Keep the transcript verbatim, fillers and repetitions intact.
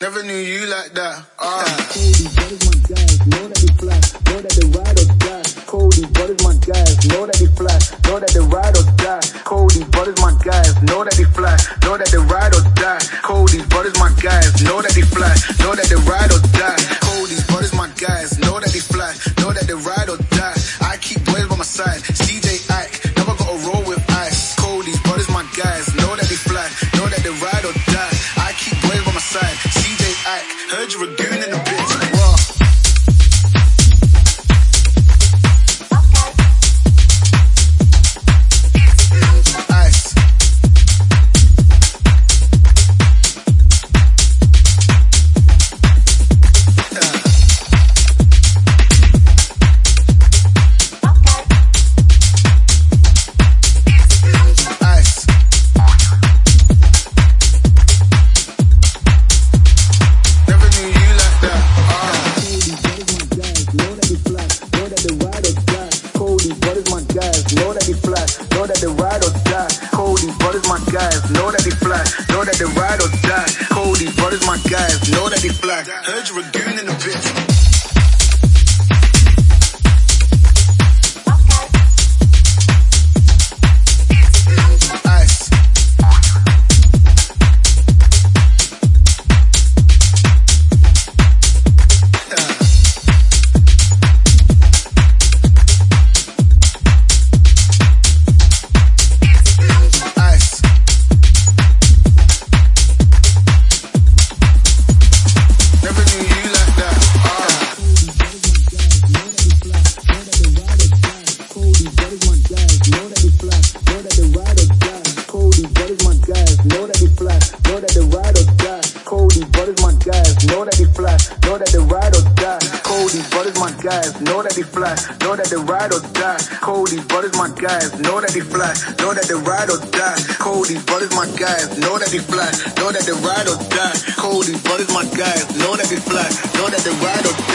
Never knew you like that. Ah. Cody, what is my guys? Know that they fly. Know that they ride or die. Cody, what is my guys? Know that they fly. Know that they ride or die. Cody, what is my guys? Know that they fly. Know that they ride or die. Cody, what is my guys? Know that they fly. Know that they ride or die. Cody, what is my guys? Know that they fly. Know that they ride or die. I keep boys by my side. C J Ike, never gotta roll with ice. Cody, what is my guys? Know that they fly. Know that they ride or die. I keep boys by my side. C J Ike, heard you're a goon in the bitch. Raw. Ice. Ice. Never knew you like that. Ah. Cody, what is my guys? Know that they fly. Know that they ride or die. Cody, what is my guys? Know that they fly. Know that they ride or die. Cody, what is my guys? Know that they fly. Heard you're a goon in the bitch. Ice. Ice. Never knew you like that. Ah. Cody, what is my guys? Know that they fly. Know that they ride or die. Cody, what is my guys? Know that they fly. Know that they ride or die. Cody, what is my guys? Know that they fly. Know that they ride or die. Cody, what is my guys? Know that they fly. Know that they ride or die. Cody, what is my guys? Know that they fly. Know that they ride or die. Cody, what is my guys? Know that they fly. Know that they ride or die. Cody, what is my guys? Know that they fly. Know that they ride or die.